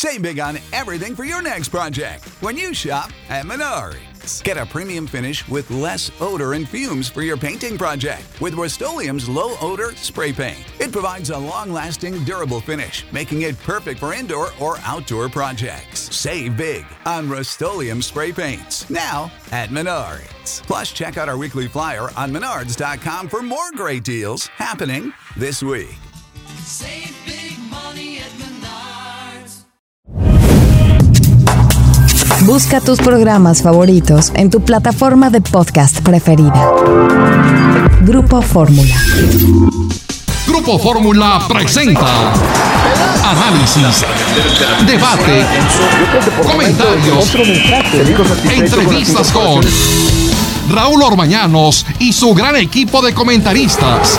Save big on everything for your next project when you shop at Menards. Get a premium finish with less odor and fumes for your painting project with Rust-Oleum's low-odor spray paint. It provides a long-lasting, durable finish, making it perfect for indoor or outdoor projects. Save big on Rust-Oleum spray paints, now at Menards. Plus, check out our weekly flyer on Menards.com for more great deals happening this week. Save big money at Menards. Busca tus programas favoritos en tu plataforma de podcast preferida. Grupo Fórmula. Grupo Fórmula presenta análisis, debate, comentarios, entrevistas con Raúl Orbañanos y su gran equipo de comentaristas.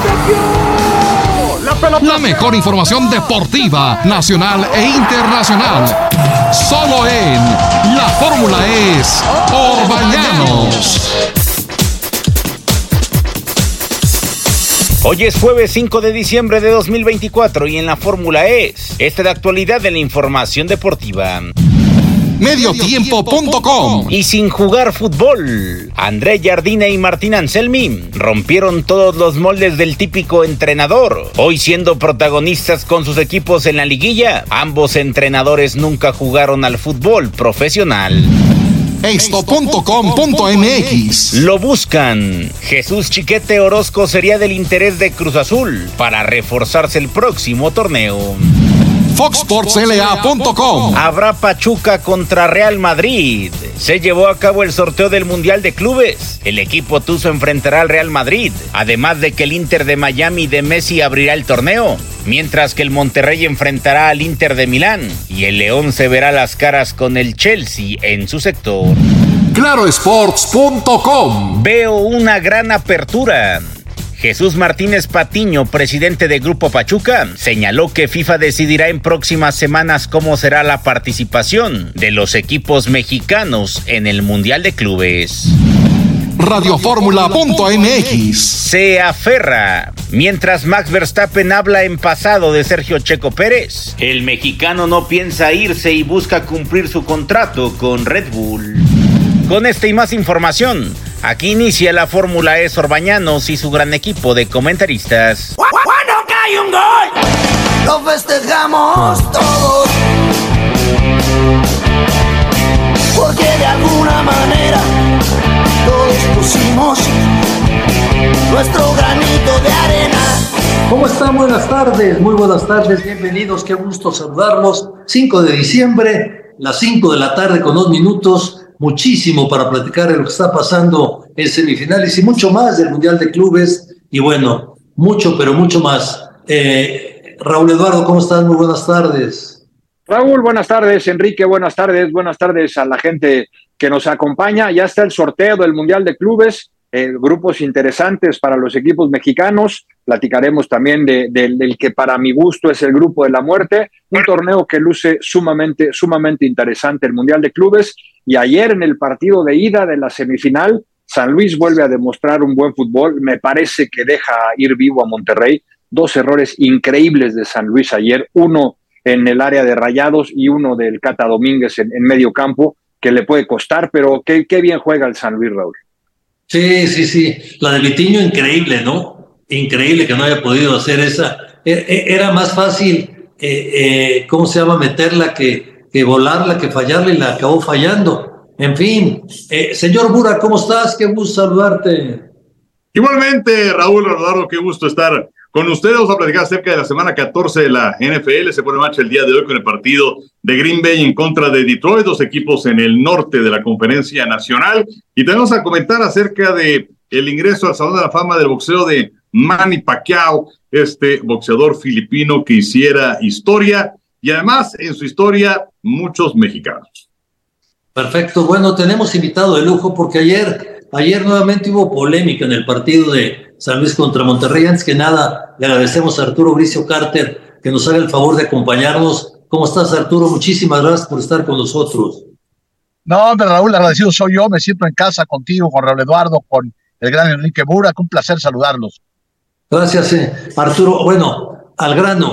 La mejor información deportiva, nacional e internacional. Solo en La Fórmula es Orbañanos. Hoy es jueves 5 de diciembre de 2024 y en La Fórmula es de actualidad de la información deportiva. Mediotiempo.com. Y sin jugar fútbol, André Jardine y Martín Anselmi rompieron todos los moldes del típico entrenador. Hoy siendo protagonistas con sus equipos en la liguilla, ambos entrenadores nunca jugaron al fútbol profesional. Esto.com.mx. Lo buscan. Jesús Chiquete Orozco sería del interés de Cruz Azul para reforzarse el próximo torneo. FoxSportsLA.com. Habrá Pachuca contra Real Madrid. Se llevó a cabo el sorteo del Mundial de Clubes. El equipo tuzo enfrentará al Real Madrid, además de que el Inter de Miami de Messi abrirá el torneo, mientras que el Monterrey enfrentará al Inter de Milán y el León se verá las caras con el Chelsea en su sector. Clarosports.com. Veo una gran apertura. Jesús Martínez Patiño, presidente de Grupo Pachuca, señaló que FIFA decidirá en próximas semanas cómo será la participación de los equipos mexicanos en el Mundial de Clubes. Radioformula.mx. Se aferra. Mientras Max Verstappen habla en pasado de Sergio Checo Pérez, el mexicano no piensa irse y busca cumplir su contrato con Red Bull. Con esta y más información, aquí inicia La Fórmula es Orbañanos y su gran equipo de comentaristas. Cuando cae un gol, lo festejamos todos, porque de alguna manera todos pusimos nuestro granito de arena. ¿Cómo están? Buenas tardes, muy buenas tardes, bienvenidos, qué gusto saludarlos. 5 de diciembre, las 5 de la tarde con 2 minutos. Muchísimo para platicar de lo que está pasando en semifinales y mucho más del Mundial de Clubes. Y bueno, mucho, pero mucho más. Raúl Eduardo, ¿cómo estás? Muy buenas tardes. Raúl, buenas tardes. Enrique, buenas tardes a la gente que nos acompaña. Ya está el sorteo del Mundial de Clubes, grupos interesantes para los equipos mexicanos. Platicaremos también del que para mi gusto es el grupo de la muerte, un torneo que luce sumamente interesante, el Mundial de Clubes. Y ayer en el partido de ida de la semifinal, San Luis vuelve a demostrar un buen fútbol. Me parece que deja ir vivo a Monterrey. 2 errores increíbles de San Luis ayer, uno en el área de Rayados y uno del Cata Domínguez en medio campo, que le puede costar, pero qué bien juega el San Luis, Raúl. Sí. La de Vitiño, increíble, ¿no? Increíble que no haya podido hacer esa. Era más fácil, meterla que volarla, que fallarla, y la acabó fallando. En fin, señor Bura, ¿cómo estás? Qué gusto saludarte. Igualmente, Raúl Eduardo, qué gusto estar con ustedes. Vamos a platicar acerca de la semana 14 de la NFL. Se pone en marcha el día de hoy con el partido de Green Bay en contra de Detroit, 2 equipos en el norte de la Conferencia Nacional. Y tenemos a comentar acerca de el ingreso al Salón de la Fama del boxeo de Manny Pacquiao, este boxeador filipino que hiciera historia, y además en su historia muchos mexicanos. Perfecto, bueno, tenemos invitado de lujo porque ayer nuevamente hubo polémica en el partido de San Luis contra Monterrey. Antes que nada, le agradecemos a Arturo Bricio Carter que nos haga el favor de acompañarnos. ¿Cómo estás, Arturo? Muchísimas gracias por estar con nosotros. No, hombre, Raúl, agradecido soy yo. Me siento en casa contigo, con Raúl Eduardo, con el gran Enrique Bura. Un placer saludarlos. Gracias, Arturo. Bueno, al grano.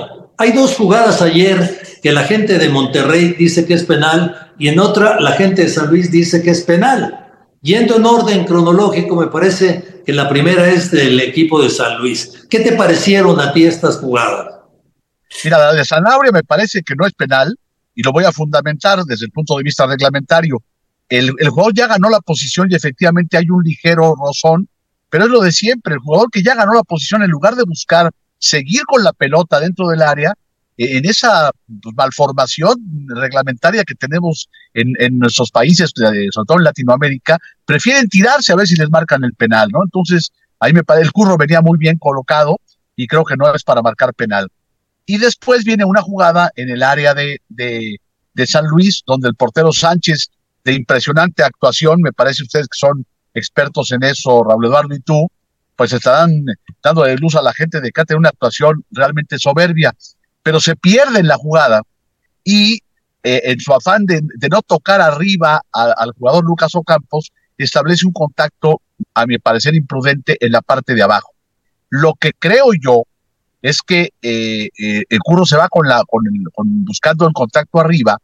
Hay dos jugadas ayer que la gente de Monterrey dice que es penal y en otra la gente de San Luis dice que es penal. Yendo en orden cronológico, me parece que la primera es del equipo de San Luis. ¿Qué te parecieron a ti estas jugadas? Mira, la de Sanabria me parece que no es penal y lo voy a fundamentar desde el punto de vista reglamentario. El jugador ya ganó la posición y efectivamente hay un ligero rozón, pero es lo de siempre. El jugador que ya ganó la posición, en lugar de buscar seguir con la pelota dentro del área, en esa malformación reglamentaria que tenemos en nuestros países, sobre todo en Latinoamérica, prefieren tirarse a ver si les marcan el penal, ¿no? Entonces, ahí me parece, el Curro venía muy bien colocado y creo que no es para marcar penal. Y después viene una jugada en el área de San Luis, donde el portero Sánchez, de impresionante actuación, me parece ustedes que son expertos en eso, Raúl Eduardo y tú, pues estarán dando de luz a la gente de que ha tenido una actuación realmente soberbia, pero se pierde en la jugada y en su afán de no tocar arriba al jugador Lucas Ocampos, establece un contacto, a mi parecer imprudente, en la parte de abajo. Lo que creo yo es que el Curro se va buscando el contacto arriba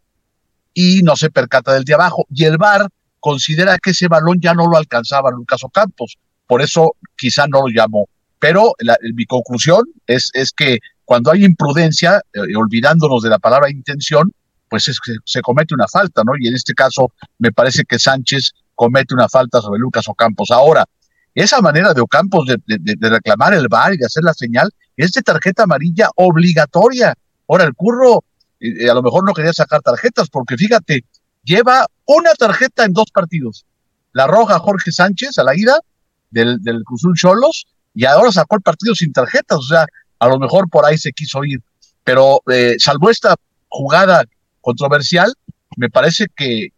y no se percata del de abajo, y el VAR considera que ese balón ya no lo alcanzaba Lucas Ocampos, por eso quizá no lo llamó. Pero mi conclusión es que cuando hay imprudencia, olvidándonos de la palabra intención, pues se comete una falta, ¿no? Y en este caso me parece que Sánchez comete una falta sobre Lucas Ocampos. Ahora, esa manera de Ocampos de reclamar el VAR y de hacer la señal es de tarjeta amarilla obligatoria. Ahora, el Curro a lo mejor no quería sacar tarjetas, porque fíjate, lleva una tarjeta en 2 partidos. La roja Jorge Sánchez a la ida del Cruz Azul Xolos, y ahora sacó el partido sin tarjetas, o sea, a lo mejor por ahí se quiso ir. Pero salvo esta jugada controversial, me parece que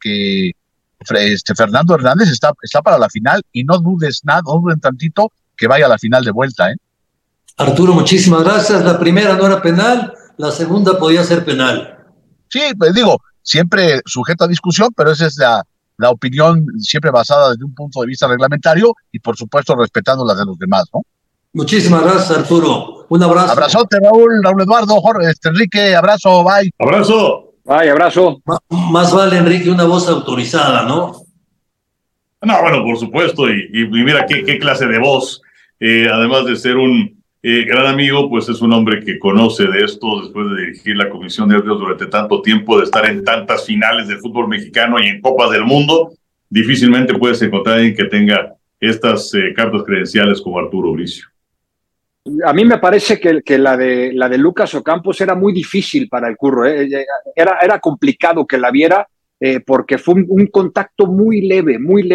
Fernando Hernández está para la final, y no duden tantito que vaya a la final de vuelta, ¿eh? Arturo, muchísimas gracias. La primera no era penal, la segunda podía ser penal. Sí, pues digo, siempre sujeto a discusión, pero esa es la opinión siempre basada desde un punto de vista reglamentario y por supuesto respetando las de los demás, ¿no? Muchísimas gracias, Arturo. Un abrazo. Abrazote, Raúl Eduardo, Jorge, Enrique, abrazo, bye. Abrazo. Bye, abrazo. Más vale, Enrique, una voz autorizada, ¿no? No, bueno, por supuesto, y mira qué clase de voz. Además de ser un gran amigo, pues es un hombre que conoce de esto después de dirigir la Comisión de Árbitros durante tanto tiempo, de estar en tantas finales del fútbol mexicano y en Copas del Mundo. Difícilmente puedes encontrar a alguien que tenga estas cartas credenciales como Arturo Bricio. A mí me parece que la de Lucas Ocampos era muy difícil para el Curro. Era complicado que la viera porque fue un contacto muy leve,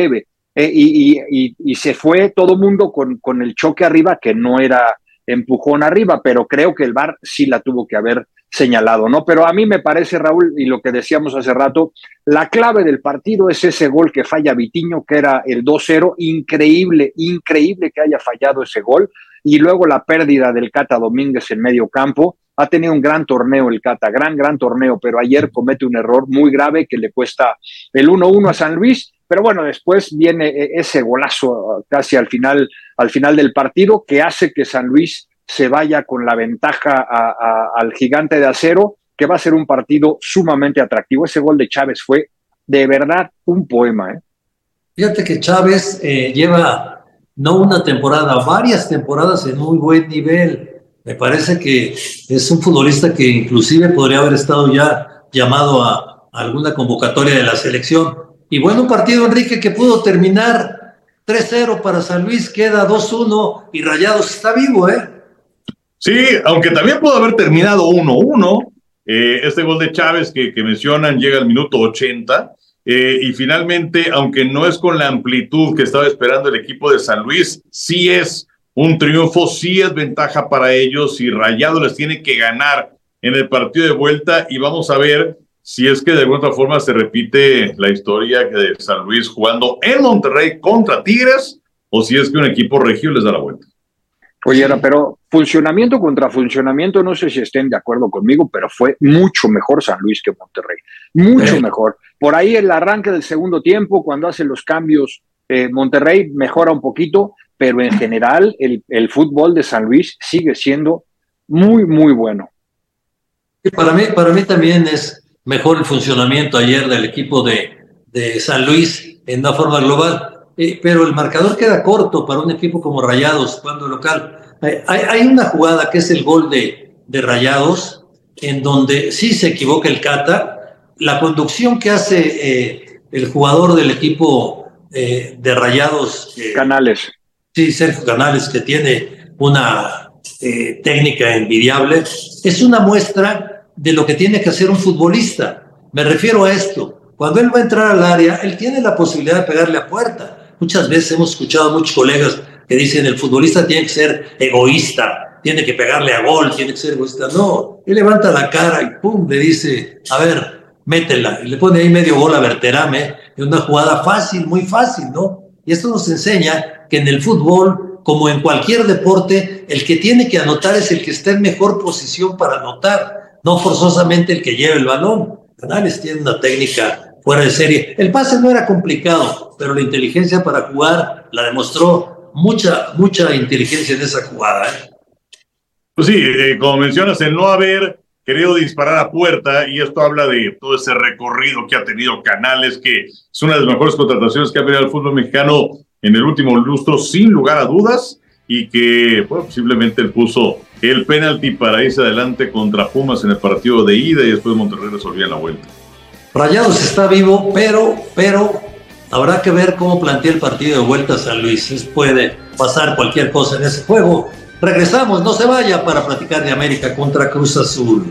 y se fue todo mundo con el choque arriba, que no era empujón arriba, pero creo que el VAR sí la tuvo que haber señalado, ¿no? Pero a mí me parece, Raúl, y lo que decíamos hace rato, la clave del partido es ese gol que falla Vitiño, que era el 2-0, increíble que haya fallado ese gol, y luego la pérdida del Cata Domínguez en medio campo. Ha tenido un gran torneo el Cata, gran torneo, pero ayer comete un error muy grave que le cuesta el 1-1 a San Luis. Pero bueno, después viene ese golazo casi al final del partido, que hace que San Luis se vaya con la ventaja al Gigante de Acero, que va a ser un partido sumamente atractivo. Ese gol de Chávez fue de verdad un poema, ¿eh? Fíjate que Chávez lleva no una temporada, varias temporadas en muy buen nivel. Me parece que es un futbolista que inclusive podría haber estado ya llamado a alguna convocatoria de la selección. Y bueno, un partido, Enrique, que pudo terminar 3-0 para San Luis, queda 2-1 y Rayados está vivo, ¿eh? Sí, aunque también pudo haber terminado 1-1. Este gol de Chávez que mencionan llega al minuto 80. Y finalmente, aunque no es con la amplitud que estaba esperando el equipo de San Luis, sí es un triunfo, sí es ventaja para ellos, y Rayados les tiene que ganar en el partido de vuelta, y vamos a ver si es que de alguna forma se repite la historia de San Luis jugando en Monterrey contra Tigres, o si es que un equipo regio les da la vuelta. Oye, pero funcionamiento contra funcionamiento, no sé si estén de acuerdo conmigo, pero fue mucho mejor San Luis que Monterrey, mucho mejor. Por ahí el arranque del segundo tiempo, cuando hace los cambios, Monterrey mejora un poquito, pero en general el fútbol de San Luis sigue siendo muy, muy bueno. Para mí también es mejor el funcionamiento ayer del equipo de San Luis en una forma global, pero el marcador queda corto para un equipo como Rayados jugando local. Hay una jugada que es el gol de Rayados, en donde sí se equivoca el Cata. La conducción que hace el jugador del equipo de Rayados, Canales. Sí, Sergio Canales, que tiene una técnica envidiable, es una muestra de lo que tiene que hacer un futbolista. Me refiero a esto. Cuando él va a entrar al área, él tiene la posibilidad de pegarle a puerta. Muchas veces hemos escuchado a muchos colegas que dicen el futbolista tiene que ser egoísta, tiene que pegarle a gol, tiene que ser egoísta. No, él levanta la cara y pum, le dice, a ver, métela. Y le pone ahí medio gol a Berterame, en una jugada fácil, muy fácil, ¿no? Y esto nos enseña que en el fútbol, como en cualquier deporte, el que tiene que anotar es el que está en mejor posición para anotar, no forzosamente el que lleva el balón. Canales tiene una técnica fuera de serie. El pase no era complicado, pero la inteligencia para jugar la demostró. Mucha inteligencia en esa jugada. Pues sí, como mencionas, el no haber querido disparar a puerta, y esto habla de todo ese recorrido que ha tenido Canales, que es una de las mejores contrataciones que ha tenido el fútbol mexicano en el último lustro, sin lugar a dudas, y que posiblemente él puso el penalti para irse adelante contra Pumas en el partido de ida, y después Monterrey resolvía la vuelta. Rayados está vivo, pero habrá que ver cómo plantea el partido de vuelta San Luis. Puede pasar cualquier cosa en ese juego. Regresamos, no se vaya, para platicar de América contra Cruz Azul.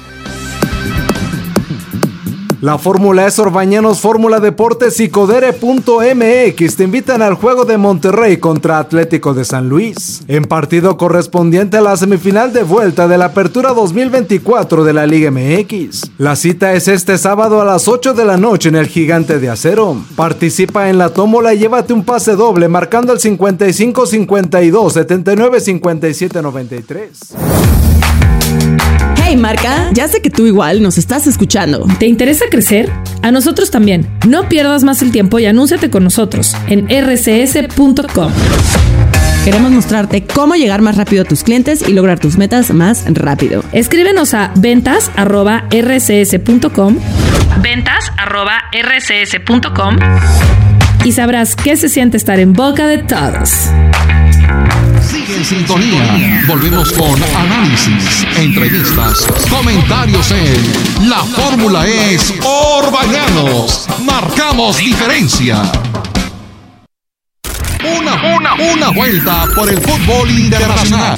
La Fórmula es Orbañanos, Fórmula Deportes y Codere.mx te invitan al juego de Monterrey contra Atlético de San Luis, en partido correspondiente a la semifinal de vuelta de la Apertura 2024 de la Liga MX. La cita es este sábado a las 8 de la noche en el Gigante de Acero. Participa en la tómbola y llévate un pase doble marcando el 55 52 79 57 93. Hey Marca, ya sé que tú igual nos estás escuchando. ¿Te interesa crecer? A nosotros también. No pierdas más el tiempo y anúnciate con nosotros en rcs.com. Queremos mostrarte cómo llegar más rápido a tus clientes y lograr tus metas más rápido. Escríbenos a ventas@rcs.com ventas@rcs.com y sabrás qué se siente estar en boca de todos. Sigue en sintonía. Volvemos con análisis, entrevistas, comentarios en La Fórmula es Orbañanos. Marcamos diferencia. Una vuelta por el fútbol internacional.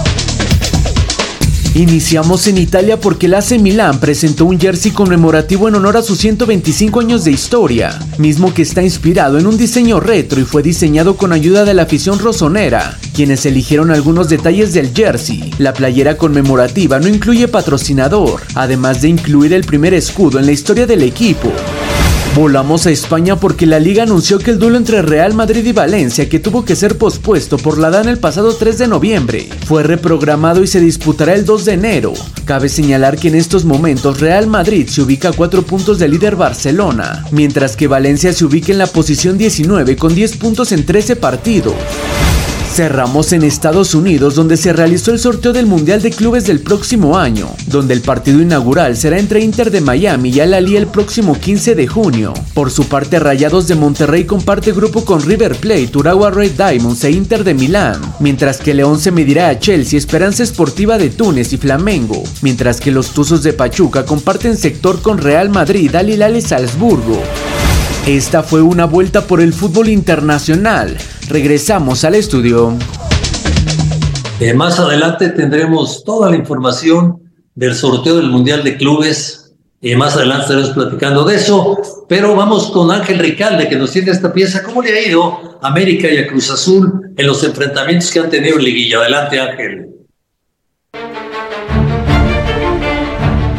Iniciamos en Italia porque el AC Milán presentó un jersey conmemorativo en honor a sus 125 años de historia, mismo que está inspirado en un diseño retro y fue diseñado con ayuda de la afición rosonera, quienes eligieron algunos detalles del jersey. La playera conmemorativa no incluye patrocinador, además de incluir el primer escudo en la historia del equipo. Volamos a España porque la Liga anunció que el duelo entre Real Madrid y Valencia, que tuvo que ser pospuesto por la DAN el pasado 3 de noviembre, fue reprogramado y se disputará el 2 de enero. Cabe señalar que en estos momentos Real Madrid se ubica a 4 puntos del líder Barcelona, mientras que Valencia se ubica en la posición 19 con 10 puntos en 13 partidos. Cerramos en Estados Unidos, donde se realizó el sorteo del Mundial de Clubes del próximo año, donde el partido inaugural será entre Inter de Miami y Al-Ahly el próximo 15 de junio. Por su parte, Rayados de Monterrey comparte grupo con River Plate, Urawa Red Diamonds e Inter de Milán, mientras que León se medirá a Chelsea, Esperanza Sportiva de Túnez y Flamengo, mientras que los Tuzos de Pachuca comparten sector con Real Madrid, Al-Hilal y Salzburgo. Esta fue una vuelta por el fútbol internacional. Regresamos al estudio. Más adelante tendremos toda la información del sorteo del Mundial de Clubes. Más adelante estaremos platicando de eso. Pero vamos con Ángel Ricalde, que nos tiene esta pieza. ¿Cómo le ha ido a América y a Cruz Azul en los enfrentamientos que han tenido en liguilla? Adelante, Ángel.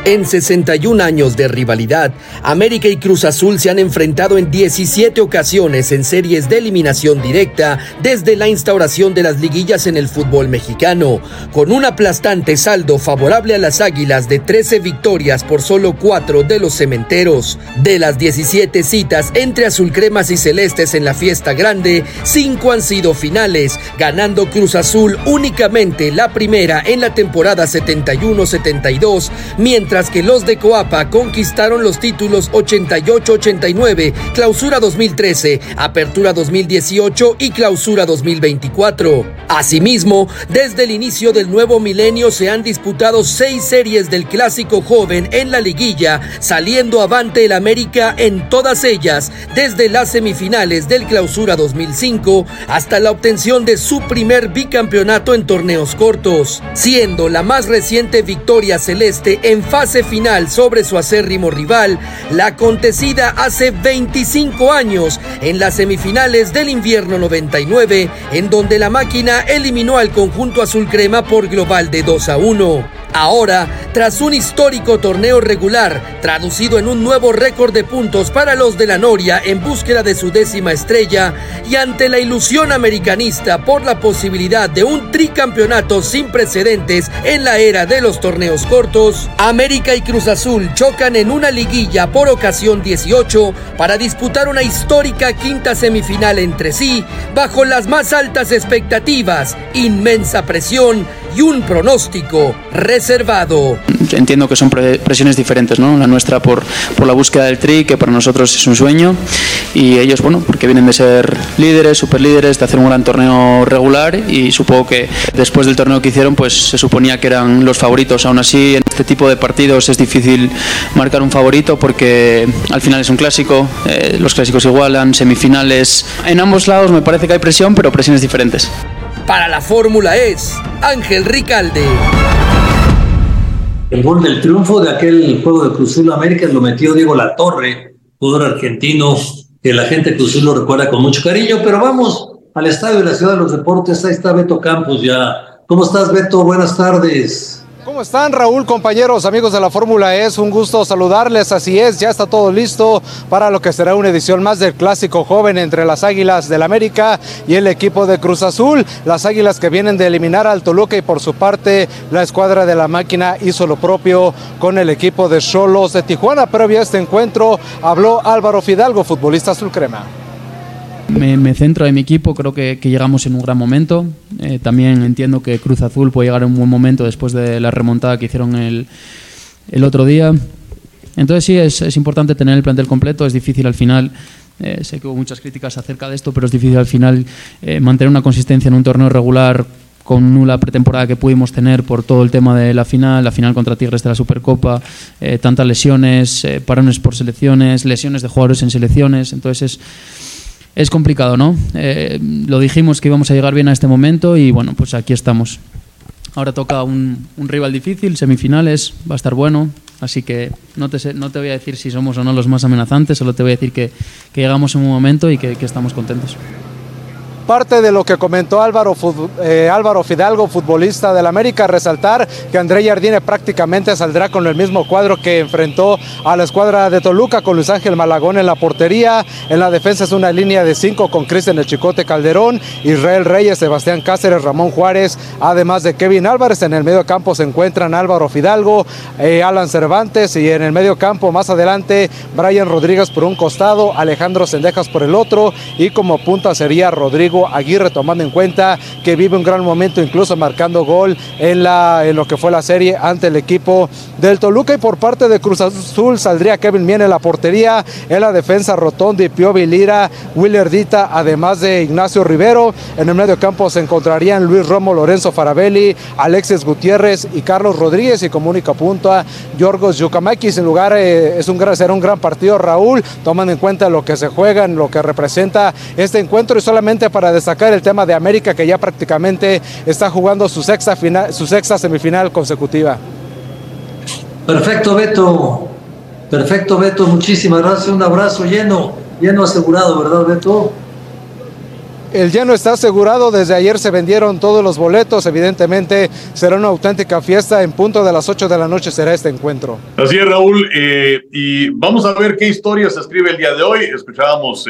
En 61 años de rivalidad, América y Cruz Azul se han enfrentado en 17 ocasiones en series de eliminación directa desde la instauración de las liguillas en el fútbol mexicano, con un aplastante saldo favorable a las Águilas de 13 victorias por solo 4 de los cementeros. De las 17 citas entre azulcremas y celestes en la fiesta grande, 5 han sido finales, ganando Cruz Azul únicamente la primera en la temporada 71-72, mientras que los de Coapa conquistaron los títulos 88-89, Clausura 2013, Apertura 2018 y Clausura 2024. Asimismo, desde el inicio del nuevo milenio se han disputado 6 series del Clásico Joven en la liguilla, saliendo avante el América en todas ellas, desde las semifinales del Clausura 2005 hasta la obtención de su primer bicampeonato en torneos cortos, siendo la más reciente victoria celeste en fase final sobre su acérrimo rival, la acontecida hace 25 años en las semifinales del invierno 99, en donde la máquina eliminó al conjunto azul crema por global de 2-1. Ahora, tras un histórico torneo regular, traducido en un nuevo récord de puntos para los de la Noria en búsqueda de su 10ª estrella, y ante la ilusión americanista por la posibilidad de un tricampeonato sin precedentes en la era de los torneos cortos, América y Cruz Azul chocan en una liguilla por ocasión 18 para disputar una histórica quinta semifinal entre sí, bajo las más altas expectativas, inmensa presión y un pronóstico reservado. Entiendo que son presiones diferentes, ¿no? La nuestra por la búsqueda del tri, que para nosotros es un sueño, y ellos, bueno, porque vienen de ser líderes, superlíderes, de hacer un gran torneo regular, y supongo que después del torneo que hicieron, pues se suponía que eran los favoritos. Aún así, en este tipo de partidos es difícil marcar un favorito porque al final es un clásico, los clásicos igualan, semifinales. En ambos lados me parece que hay presión, pero presiones diferentes. Para la Fórmula es Ángel Ricalde. El gol del triunfo de aquel juego de Cruz Azul América lo metió Diego Latorre, jugador argentino que la gente de Cruz Azul lo recuerda con mucho cariño. Pero vamos al estadio de la Ciudad de los Deportes. Ahí está Beto Campos ya. ¿Cómo estás, Beto? Buenas tardes. ¿Cómo están, Raúl, compañeros, amigos de la Fórmula E? Es un gusto saludarles. Así es, ya está todo listo para lo que será una edición más del Clásico Joven entre las Águilas del América y el equipo de Cruz Azul. Las Águilas que vienen de eliminar al Toluca, y por su parte la escuadra de la máquina hizo lo propio con el equipo de Xolos de Tijuana. Previo a este encuentro habló Álvaro Fidalgo, futbolista azul crema. Me centro en mi equipo, creo que llegamos en un gran momento. También entiendo que Cruz Azul puede llegar en un buen momento después de la remontada que hicieron el otro día. Entonces sí, es importante tener el plantel completo. Es difícil al final, sé que hubo muchas críticas acerca de esto, pero es difícil al final mantener una consistencia en un torneo regular con nula pretemporada que pudimos tener por todo el tema de la final contra Tigres de la Supercopa, tantas lesiones, parones por selecciones, lesiones de jugadores en selecciones. Entonces es complicado, ¿no? Lo dijimos que íbamos a llegar bien a este momento y bueno, pues aquí estamos. Ahora toca un rival difícil, semifinales, va a estar bueno, así que no te voy a decir si somos o no los más amenazantes, solo te voy a decir que llegamos en un momento y que estamos contentos. Parte de lo que comentó Álvaro Fidalgo, futbolista del América, resaltar que André Jardine prácticamente saldrá con el mismo cuadro que enfrentó a la escuadra de Toluca, con Luis Ángel Malagón en la portería. En la defensa es una línea de 5 con Cristian El Chicote Calderón, Israel Reyes, Sebastián Cáceres, Ramón Juárez, además de Kevin Álvarez. En el medio campo se encuentran Álvaro Fidalgo, Alan Cervantes, y en el medio campo más adelante Brian Rodríguez por un costado, Alejandro Cendejas por el otro, y como punta sería Rodrigo Aguirre, tomando en cuenta que vive un gran momento, incluso marcando gol en lo que fue la serie ante el equipo del Toluca. Y por parte de Cruz Azul saldría Kevin Mier en la portería, en la defensa Rotondi, Piovi Lira, Willer Dita, además de Ignacio Rivero. En el medio campo se encontrarían Luis Romo, Lorenzo Farabelli, Alexis Gutiérrez y Carlos Rodríguez, y como única punta Yorgos Yucamaki. Sin lugar, será un gran partido, Raúl, tomando en cuenta lo que se juega, lo que representa este encuentro. Y solamente para destacar el tema de América, que ya prácticamente está jugando su sexta semifinal consecutiva. Perfecto, Beto. Muchísimas gracias. Un abrazo lleno asegurado, ¿verdad, Beto? El lleno está asegurado, desde ayer se vendieron todos los boletos, evidentemente será una auténtica fiesta, en punto de las 8 de la noche será este encuentro. Así es, Raúl, y vamos a ver qué historia se escribe el día de hoy. Escuchábamos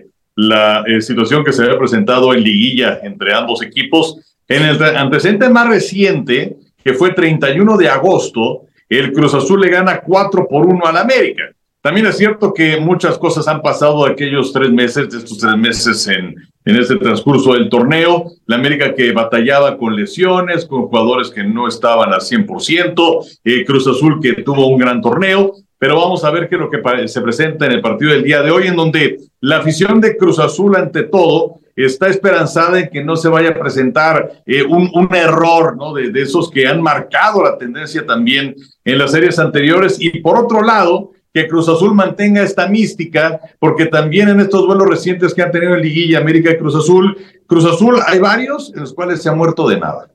la situación que se había presentado en liguilla entre ambos equipos. En el antecedente más reciente, que fue 31 de agosto, el Cruz Azul le gana 4-1 al América. También es cierto que muchas cosas han pasado aquellos 3 meses, de estos 3 meses en este transcurso del torneo. La América que batallaba con lesiones, con jugadores que no estaban al 100%, Cruz Azul que tuvo un gran torneo, pero vamos a ver qué es lo que se presenta en el partido del día de hoy, en donde la afición de Cruz Azul, ante todo, está esperanzada en que no se vaya a presentar un error, ¿no? de esos que han marcado la tendencia también en las series anteriores. Y por otro lado, que Cruz Azul mantenga esta mística, porque también en estos duelos recientes que han tenido en liguilla América y Cruz Azul, hay varios en los cuales se ha muerto de nada.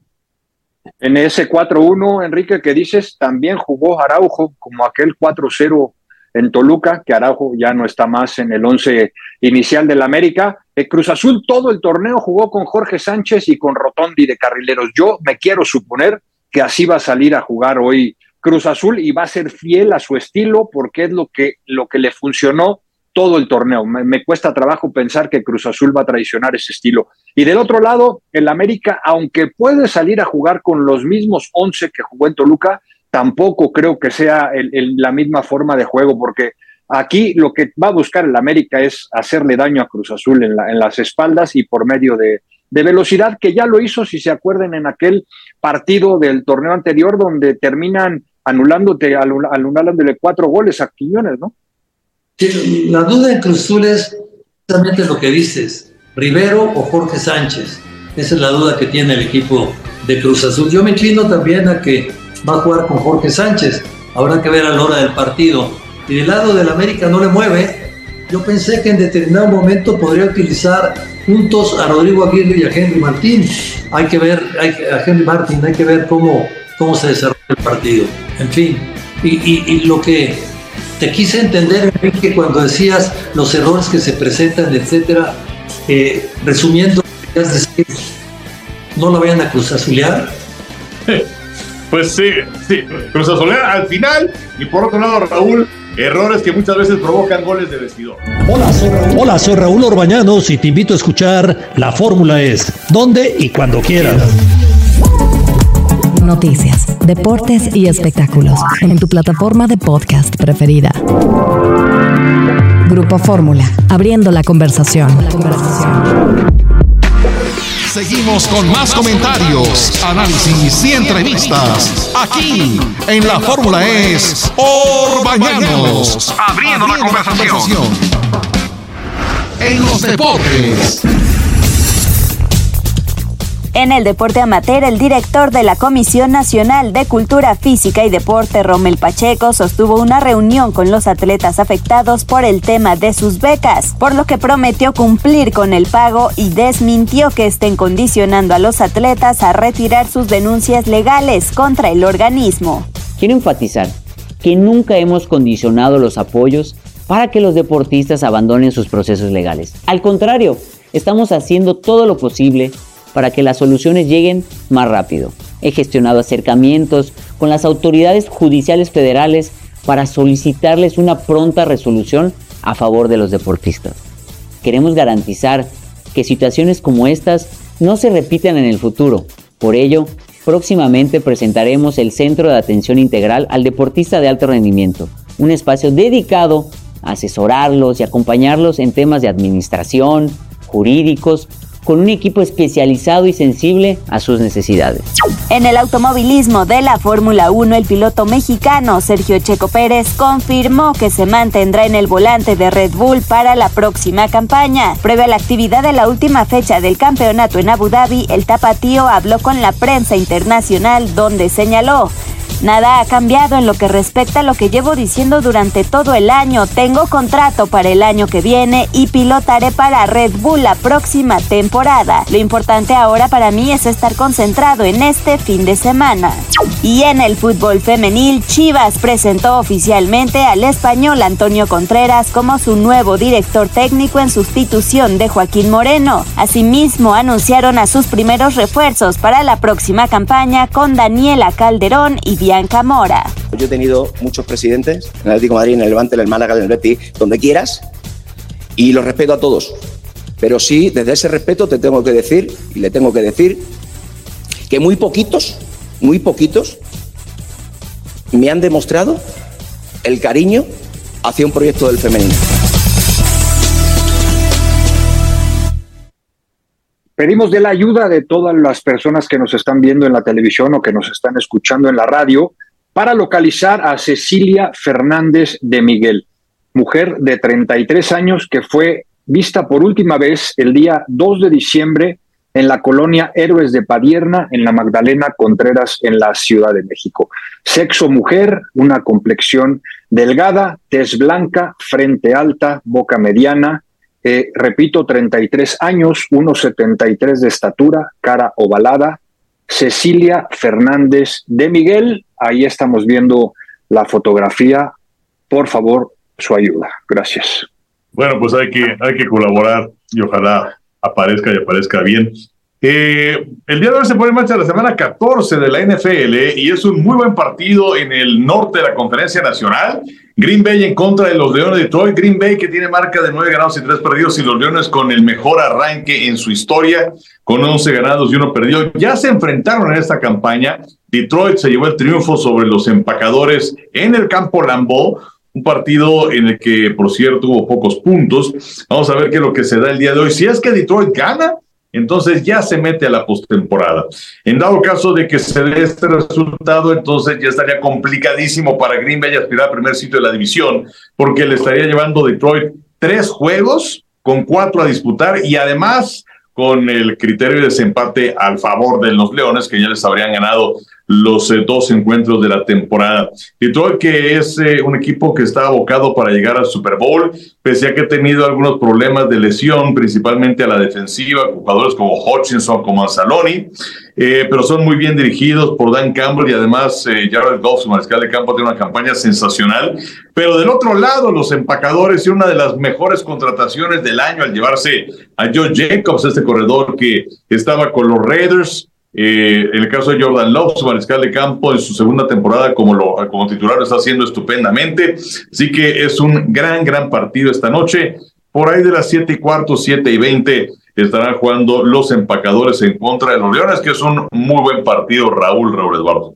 En ese 4-1, Enrique, que dices, también jugó Araujo, como aquel 4-0 en Toluca, que Araujo ya no está más en el 11 inicial del América. Cruz Azul todo el torneo jugó con Jorge Sánchez y con Rotondi de carrileros. Yo me quiero suponer que así va a salir a jugar hoy Cruz Azul y va a ser fiel a su estilo, porque es lo que le funcionó todo el torneo. Me cuesta trabajo pensar que Cruz Azul va a traicionar ese estilo. Y del otro lado, el América, aunque puede salir a jugar con los mismos 11 que jugó en Toluca, tampoco creo que sea la misma forma de juego, porque aquí lo que va a buscar el América es hacerle daño a Cruz Azul en las espaldas y por medio de velocidad, que ya lo hizo, si se acuerdan, en aquel partido del torneo anterior, donde terminan anulándole 4 goles a Quiñones, ¿no? Sí, la duda en Cruz Azul es exactamente lo que dices, Rivero o Jorge Sánchez. Esa es la duda que tiene el equipo de Cruz Azul. Yo me inclino también a que va a jugar con Jorge Sánchez. Habrá que ver a la hora del partido. Y del lado del América no le mueve. Yo pensé que en determinado momento podría utilizar juntos a Rodrigo Aguirre y a Henry Martín. Hay que ver cómo se desarrolla el partido. En fin, y lo que te quise entender, Enrique, cuando decías los errores que se presentan, etcétera, resumiendo, no la vayan a cruzazulear. Pues sí, cruzazulear al final. Y por otro lado, Raúl, errores que muchas veces provocan goles de vestidor. Hola, soy Raúl Orbañanos y te invito a escuchar La Fórmula Es, donde y cuando quieras. Noticias, deportes y espectáculos en tu plataforma de podcast preferida. Grupo Fórmula, abriendo la conversación. Seguimos con más comentarios, análisis y entrevistas aquí en La Fórmula Es Orbañanos, abriendo la conversación. En los deportes. En el deporte amateur, el director de la Comisión Nacional de Cultura Física y Deporte, Rommel Pacheco, sostuvo una reunión con los atletas afectados por el tema de sus becas, por lo que prometió cumplir con el pago y desmintió que estén condicionando a los atletas a retirar sus denuncias legales contra el organismo. Quiero enfatizar que nunca hemos condicionado los apoyos para que los deportistas abandonen sus procesos legales. Al contrario, estamos haciendo todo lo posible para que las soluciones lleguen más rápido. He gestionado acercamientos con las autoridades judiciales federales para solicitarles una pronta resolución a favor de los deportistas. Queremos garantizar que situaciones como estas no se repitan en el futuro. Por ello, próximamente presentaremos el Centro de Atención Integral al Deportista de Alto Rendimiento, un espacio dedicado a asesorarlos y acompañarlos en temas de administración, jurídicos, con un equipo especializado y sensible a sus necesidades. En el automovilismo de la Fórmula 1, el piloto mexicano Sergio Checo Pérez confirmó que se mantendrá en el volante de Red Bull para la próxima campaña. Previo a la actividad de la última fecha del campeonato en Abu Dhabi, el tapatío habló con la prensa internacional, donde señaló: Nada ha cambiado en lo que respecta a lo que llevo diciendo durante todo el año. Tengo contrato para el año que viene y pilotaré para Red Bull la próxima temporada. Lo importante ahora para mí es estar concentrado en este fin de semana. Y en el fútbol femenil, Chivas presentó oficialmente al español Antonio Contreras como su nuevo director técnico en sustitución de Joaquín Moreno. Asimismo, anunciaron a sus primeros refuerzos para la próxima campaña con Daniela Calderón y Bianca Mora. Yo he tenido muchos presidentes en el Atlético de Madrid, en el Levante, en el Málaga, en el Betis, donde quieras, y los respeto a todos. Pero sí, desde ese respeto te tengo que decir, y le tengo que decir, que muy poquitos me han demostrado el cariño hacia un proyecto del femenino. Pedimos de la ayuda de todas las personas que nos están viendo en la televisión o que nos están escuchando en la radio para localizar a Cecilia Fernández de Miguel, mujer de 33 años que fue vista por última vez el día 2 de diciembre en la colonia Héroes de Padierna, en la Magdalena Contreras, en la Ciudad de México. Sexo mujer, una complexión delgada, tez blanca, frente alta, boca mediana, repito, 33 años, 1,73 de estatura, cara ovalada. Cecilia Fernández de Miguel, ahí estamos viendo la fotografía. Por favor, su ayuda. Gracias. Bueno, pues hay que colaborar y ojalá aparezca y aparezca bien. El día de hoy se pone en marcha la semana 14 de la NFL y es un muy buen partido en el norte de la Conferencia Nacional. Green Bay en contra de los Leones de Detroit. Green Bay que tiene marca de 9 ganados y 3 perdidos, y los Leones con el mejor arranque en su historia, con 11 ganados y 1 perdido. Ya se enfrentaron en esta campaña. Detroit se llevó el triunfo sobre los empacadores en el campo Lambeau, un partido en el que, por cierto, hubo pocos puntos. Vamos a ver qué es lo que se da el día de hoy. Si es que Detroit gana, entonces ya se mete a la postemporada. En dado caso de que se dé este resultado, entonces ya estaría complicadísimo para Green Bay aspirar al primer sitio de la división, porque le estaría llevando Detroit 3 juegos con 4 a disputar, y además con el criterio de desempate al favor de los Leones, que ya les habrían ganado los 2 encuentros de la temporada. Detroit, que es un equipo que está abocado para llegar al Super Bowl, pese a que ha tenido algunos problemas de lesión, principalmente a la defensiva, jugadores como Hutchinson, como Anzalone, pero son muy bien dirigidos por Dan Campbell, y además Jared Goff, su mariscal de campo, tiene una campaña sensacional. Pero del otro lado, los empacadores, y una de las mejores contrataciones del año al llevarse a Joe Jacobs, este corredor que estaba con los Raiders. En el caso de Jordan Love, su mariscal de campo, en su segunda temporada como titular, lo está haciendo estupendamente. Así que es un gran partido esta noche. Por ahí de las 7:15, 7:20 estarán jugando los empacadores en contra de los Leones, que es un muy buen partido, Raúl Eduardo.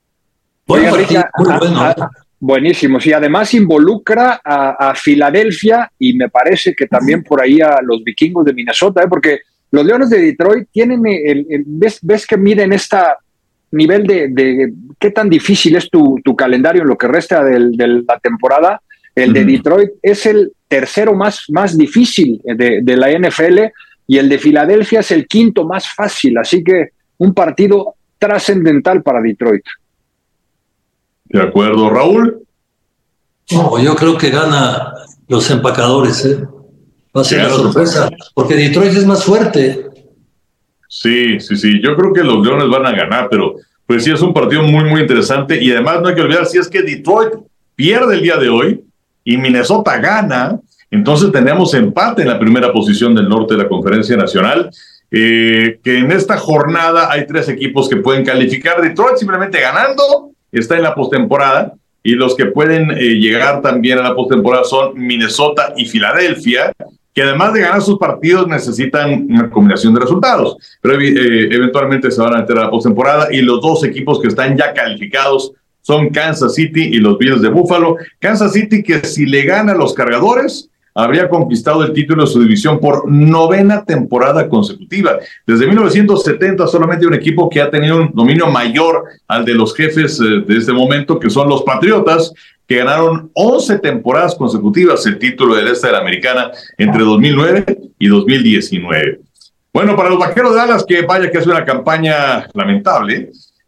Buenísimo, sí, además involucra a Filadelfia y me parece que también por ahí a los vikingos de Minnesota, porque los Leones de Detroit tienen ves que miden este nivel de qué tan difícil es tu calendario en lo que resta de la temporada. El de Detroit es el tercero más difícil de la NFL, y el de Filadelfia es el quinto más fácil, así que un partido trascendental para Detroit. De acuerdo, Raúl. No, yo creo que gana los empacadores, Va a ser una sorpresa, porque Detroit es más fuerte. Sí. Yo creo que los Leones van a ganar, pero pues sí es un partido muy interesante. Y además no hay que olvidar, si es que Detroit pierde el día de hoy y Minnesota gana, entonces tenemos empate en la primera posición del norte de la Conferencia Nacional. Que en esta jornada hay 3 equipos que pueden calificar. Detroit simplemente ganando está en la postemporada, y los que pueden llegar también a la postemporada son Minnesota y Filadelfia, que además de ganar sus partidos necesitan una combinación de resultados, pero eventualmente se van a meter a la postemporada. Y los 2 equipos que están ya calificados son Kansas City y los Bills de Buffalo. Kansas City, que si le gana a los Cargadores, habría conquistado el título de su división por 9ª temporada consecutiva. Desde 1970 solamente hay un equipo que ha tenido un dominio mayor al de los jefes de este momento, que son los Patriotas, que ganaron 11 temporadas consecutivas el título del este de la Americana entre 2009 y 2019. Bueno, para los Vaqueros de Dallas, que vaya que es una campaña lamentable,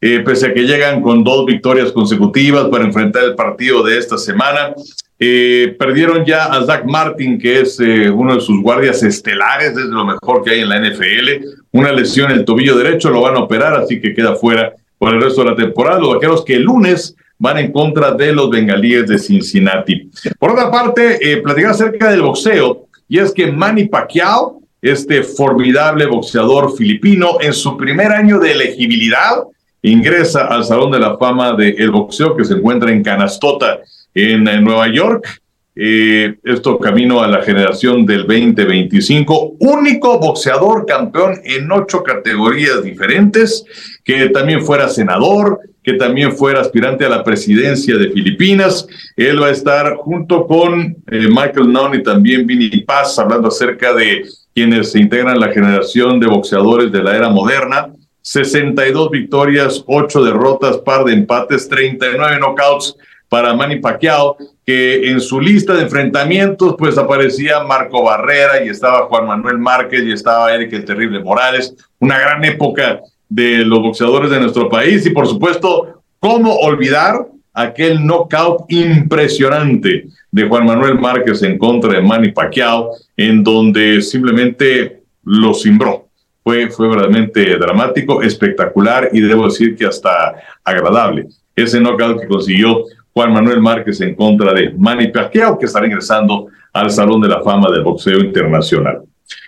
pese a que llegan con 2 victorias consecutivas para enfrentar el partido de esta semana. Perdieron ya a Zach Martin, que es uno de sus guardias estelares, es lo mejor que hay en la NFL. Una lesión en el tobillo derecho, lo van a operar, así que queda fuera por el resto de la temporada. Los Vaqueros que el lunes van en contra de los Bengalíes de Cincinnati. Por otra parte, platicar acerca del boxeo, y es que Manny Pacquiao, este formidable boxeador filipino, en su primer año de elegibilidad, ingresa al Salón de la Fama del Boxeo, que se encuentra en Canastota, en Nueva York. Esto camino a la generación del 2025. Único boxeador campeón en 8 categorías diferentes, que también fuera senador, que también fuera aspirante a la presidencia de Filipinas. Él va a estar junto con Michael Nunn y también Vinny Paz, hablando acerca de quienes se integran la generación de boxeadores de la era moderna. 62 victorias, 8 derrotas, par de empates, 39 knockouts para Manny Pacquiao, que en su lista de enfrentamientos pues aparecía Marco Barrera y estaba Juan Manuel Márquez y estaba Eric el Terrible Morales. Una gran época de los boxeadores de nuestro país, y por supuesto, ¿cómo olvidar aquel knockout impresionante de Juan Manuel Márquez en contra de Manny Pacquiao, en donde simplemente lo cimbró? Fue verdaderamente dramático, espectacular y debo decir que hasta agradable. Ese knockout que consiguió Juan Manuel Márquez en contra de Manny Pacquiao, que estará ingresando al Salón de la Fama del Boxeo Internacional.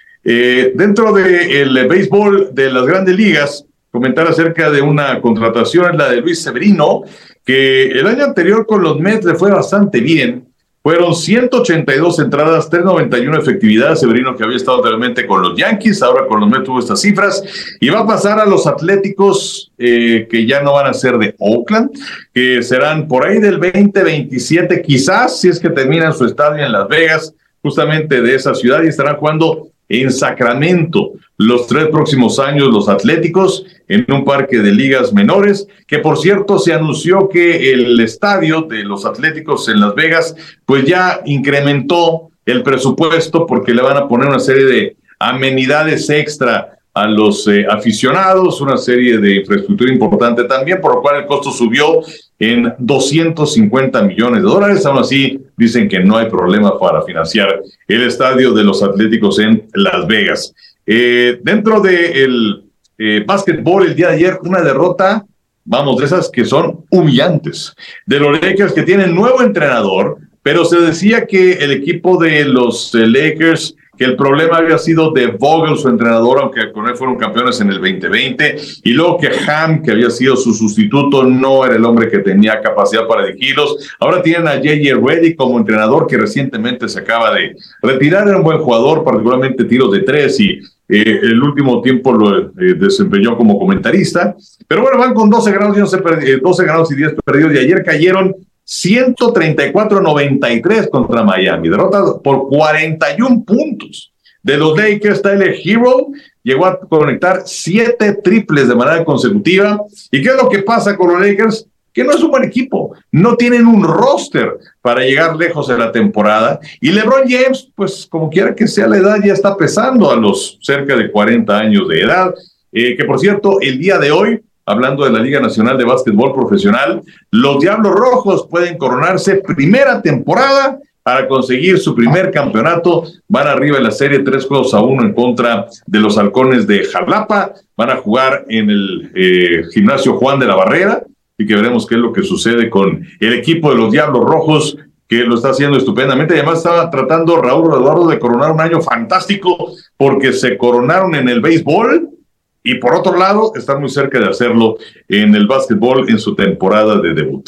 Dentro del béisbol de las Grandes Ligas, comentar acerca de una contratación, es la de Luis Severino, que el año anterior con los Mets le fue bastante bien. Fueron 182 entradas, 391 efectividad. Severino, que había estado anteriormente con los Yankees, ahora con los Mets tuvo estas cifras, y va a pasar a los Atléticos, que ya no van a ser de Oakland, que serán por ahí del 2027, quizás, si es que terminan su estadio en Las Vegas, justamente de esa ciudad, y estarán jugando en Sacramento los 3 próximos años los Atléticos, en un parque de ligas menores, que por cierto se anunció que el estadio de los Atléticos en Las Vegas pues ya incrementó el presupuesto, porque le van a poner una serie de amenidades extra a los aficionados, una serie de infraestructura importante también, por lo cual el costo subió en $250 millones. Aún así, dicen que no hay problema para financiar el estadio de los Atléticos en Las Vegas. Dentro del básquetbol, el día de ayer, una derrota, vamos, de esas que son humillantes, de los Lakers, que tienen nuevo entrenador, pero se decía que el equipo de los Lakers, que el problema había sido de Vogel, su entrenador, aunque con él fueron campeones en el 2020, y luego que Ham, que había sido su sustituto, no era el hombre que tenía capacidad para dirigirlos. Ahora tienen a J.J. Redick como entrenador, que recientemente se acaba de retirar. Era un buen jugador, particularmente tiros de 3, y el último tiempo lo desempeñó como comentarista. Pero bueno, van con 12 ganados y 10 perdidos, y ayer cayeron 134-93 contra Miami, derrota por 41 puntos de los Lakers. Tyler Hero llegó a conectar 7 triples de manera consecutiva. ¿Y qué es lo que pasa con los Lakers? Que no es un buen equipo, no tienen un roster para llegar lejos en la temporada, y LeBron James, pues como quiera que sea la edad, ya está pesando a los cerca de 40 años de edad, que por cierto, el día de hoy, hablando de la Liga Nacional de Básquetbol Profesional, los Diablos Rojos pueden coronarse primera temporada para conseguir su primer campeonato. Van arriba en la serie 3-1 en contra de los Halcones de Jalapa. Van a jugar en el gimnasio Juan de la Barrera, y que veremos qué es lo que sucede con el equipo de los Diablos Rojos, que lo está haciendo estupendamente. Además estaba tratando Raúl Eduardo de coronar un año fantástico, porque se coronaron en el béisbol, y por otro lado, están muy cerca de hacerlo en el básquetbol en su temporada de debut.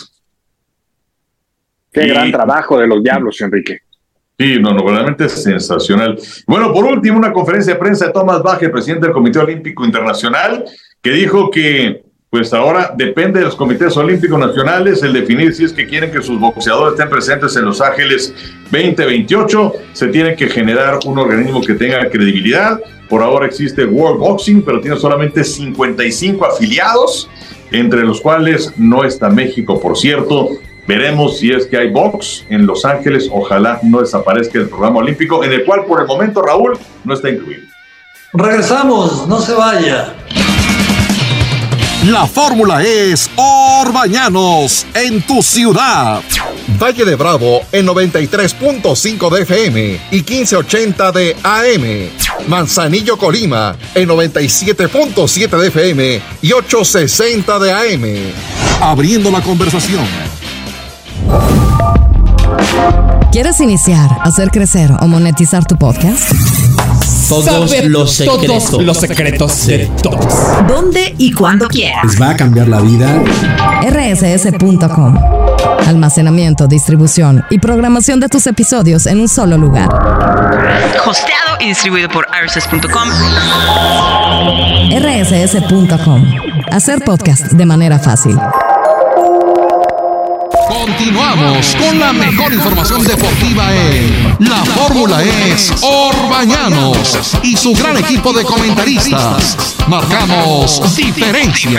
Qué gran trabajo de los Diablos, Enrique. Sí, realmente es sensacional. Bueno, por último, una conferencia de prensa de Thomas Bach, el presidente del Comité Olímpico Internacional, que dijo que pues ahora depende de los comités olímpicos nacionales el definir si es que quieren que sus boxeadores estén presentes en Los Ángeles 2028. Se tiene que generar un organismo que tenga credibilidad. Por ahora existe World Boxing, pero tiene solamente 55 afiliados, entre los cuales no está México, por cierto. Veremos si es que hay box en Los Ángeles. Ojalá no desaparezca el programa olímpico, en el cual por el momento, Raúl, no está incluido. Regresamos, no se vaya. La fórmula es Orbañanos en tu ciudad. Valle de Bravo en 93.5 de FM y 1580 de AM. Manzanillo, Colima en 97.7 de FM y 860 de AM. Abriendo la conversación. ¿Quieres iniciar, hacer crecer o monetizar tu podcast? Todos los secretos de todos. ¿Dónde y cuándo quieras? Les va a cambiar la vida. rss.com. Almacenamiento, distribución y programación de tus episodios en un solo lugar. Hosteado y distribuido por rss.com. rss.com. Hacer podcast de manera fácil. Continuamos con la mejor información deportiva en La Fórmula es Orbañanos y su gran equipo de comentaristas. Marcamos diferencia.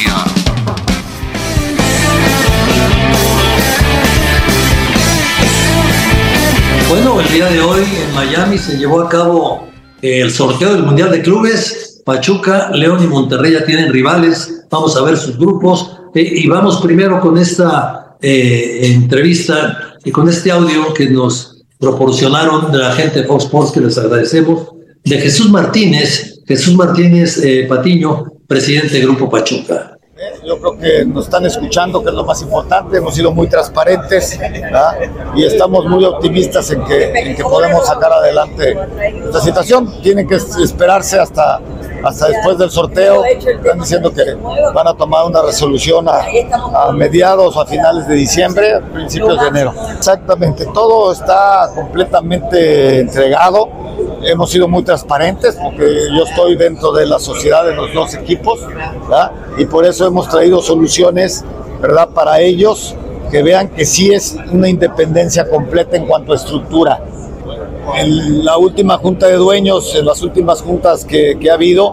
Bueno, el día de hoy en Miami se llevó a cabo el sorteo del Mundial de Clubes. Pachuca, León y Monterrey ya tienen rivales. Vamos a ver sus grupos y vamos primero con esta entrevista y con este audio que nos proporcionaron de la gente de Fox Sports, que les agradecemos, de Jesús Martínez Patiño, presidente del Grupo Pachuca. Yo creo que nos están escuchando, que es lo más importante. Hemos sido muy transparentes, ¿verdad? Y estamos muy optimistas en que podemos sacar adelante esta situación. Tienen que esperarse hasta después del sorteo. Están diciendo que van a tomar una resolución a mediados o a finales de diciembre, principios de enero. Exactamente, todo está completamente entregado. Hemos sido muy transparentes porque yo estoy dentro de la sociedad de los dos equipos, ¿verdad? Y por eso hemos traído soluciones, ¿verdad?, para ellos, que vean que sí es una independencia completa en cuanto a estructura. En la última junta de dueños, en las últimas juntas que ha habido,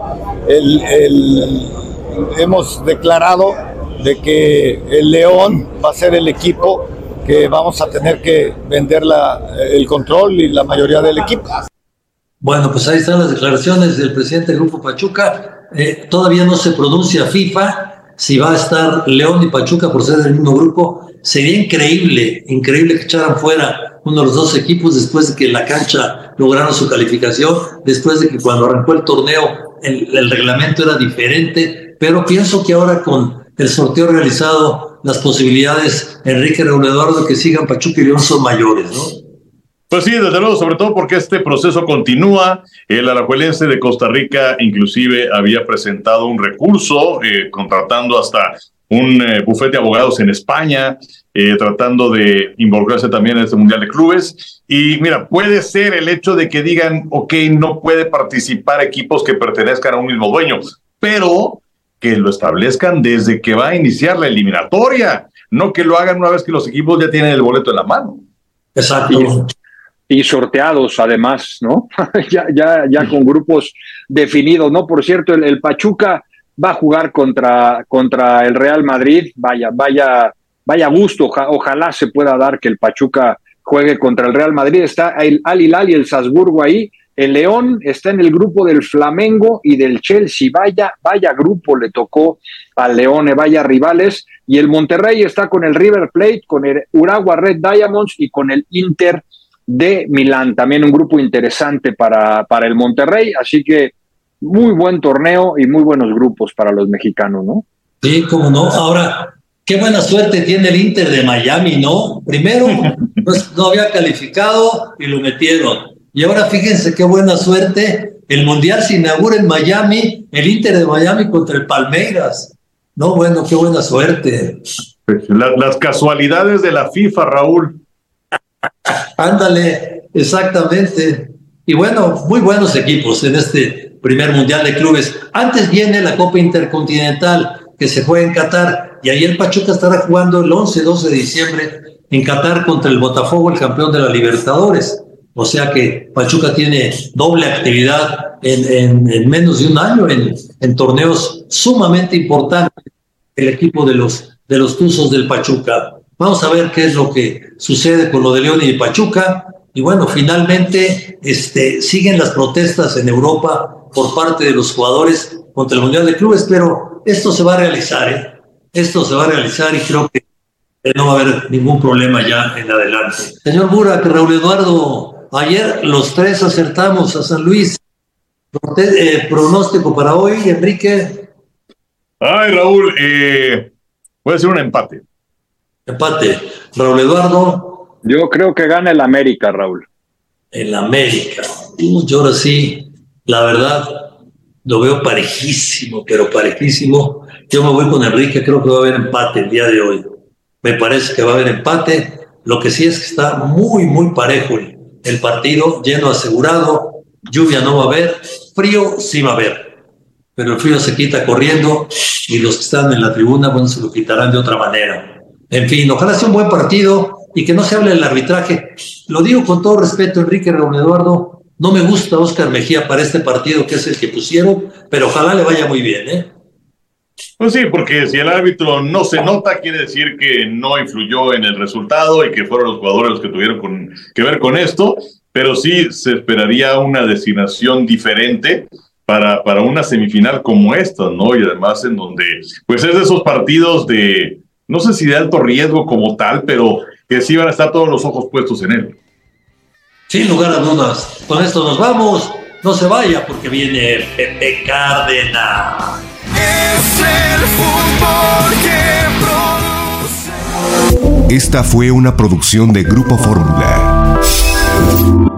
hemos declarado de que el León va a ser el equipo que vamos a tener que vender el control y la mayoría del equipo. Bueno, pues ahí están las declaraciones del presidente del Grupo Pachuca. Todavía no se pronuncia FIFA si va a estar León y Pachuca por ser del mismo grupo. Sería increíble que echaran fuera uno de los dos equipos después de que la cancha lograron su calificación, después de que cuando arrancó el torneo el reglamento era diferente, pero pienso que ahora con el sorteo realizado las posibilidades, Enrique Raúl Eduardo, de que sigan Pachuca y León son mayores, ¿no? Pues sí, desde luego, sobre todo porque este proceso continúa. El alajuelense de Costa Rica inclusive había presentado un recurso contratando hasta un bufete de abogados en España, tratando de involucrarse también en este Mundial de Clubes. Y mira, puede ser el hecho de que digan, ok, no puede participar equipos que pertenezcan a un mismo dueño, pero que lo establezcan desde que va a iniciar la eliminatoria, no que lo hagan una vez que los equipos ya tienen el boleto en la mano. Exacto. Y sorteados además, ¿no? ya con grupos definidos, ¿no? Por cierto, el Pachuca va a jugar contra el Real Madrid. Vaya gusto, ojalá se pueda dar que el Pachuca juegue contra el Real Madrid. Está el Al Hilal y el Salzburgo ahí. El León está en el grupo del Flamengo y del Chelsea. Vaya grupo le tocó al León, vaya rivales. Y el Monterrey está con el River Plate, con el Urawa Red Diamonds y con el Inter de Milán. También un grupo interesante para el Monterrey. Así que muy buen torneo y muy buenos grupos para los mexicanos, ¿no? Sí, cómo no. Ahora, qué buena suerte tiene el Inter de Miami, ¿no? Primero, pues no había calificado y lo metieron. Y ahora fíjense qué buena suerte. El Mundial se inaugura en Miami, el Inter de Miami contra el Palmeiras. No, bueno, qué buena suerte. Las casualidades de la FIFA, Raúl. Ándale, exactamente. Y bueno, muy buenos equipos en este primer Mundial de Clubes. Antes viene la Copa Intercontinental que se juega en Qatar, y ahí el Pachuca estará jugando el 11-12 de diciembre en Qatar contra el Botafogo, el campeón de la Libertadores. O sea que Pachuca tiene doble actividad en menos de un año en torneos sumamente importantes, el equipo de los Tuzos del Pachuca. Vamos a ver qué es lo que sucede con lo de León y Pachuca. Y bueno, finalmente siguen las protestas en Europa por parte de los jugadores contra el Mundial de Clubes, pero esto se va a realizar, Esto se va a realizar y creo que no va a haber ningún problema ya en adelante. Señor Burak, Raúl Eduardo, ayer los tres acertamos a San Luis. Pronóstico para hoy, Enrique. Ay, Raúl, voy a decir un empate. Empate. Raúl Eduardo. Yo creo que gana el América, Raúl. El América. Yo ahora sí, la verdad, lo veo parejísimo, pero parejísimo. Yo me voy con Enrique, creo que va a haber empate el día de hoy. Me parece que va a haber empate. Lo que sí es que está muy, muy parejo el partido, lleno asegurado. Lluvia no va a haber, frío sí va a haber. Pero el frío se quita corriendo y los que están en la tribuna, bueno, se lo quitarán de otra manera. En fin, ojalá sea un buen partido y que no se hable del arbitraje. Lo digo con todo respeto, Enrique, Raúl Eduardo. No me gusta Óscar Mejía para este partido, que es el que pusieron, pero ojalá le vaya muy bien, Pues sí, porque si el árbitro no se nota, quiere decir que no influyó en el resultado y que fueron los jugadores los que tuvieron que ver con esto, pero sí se esperaría una designación diferente para una semifinal como esta, ¿no? Y además en donde, pues es de esos partidos de, no sé si de alto riesgo como tal, pero que sí van a estar todos los ojos puestos en él. Sin lugar a dudas. Con esto nos vamos. No se vaya porque viene Pepe Cárdenas. Es el fútbol que produce. Esta fue una producción de Grupo Fórmula.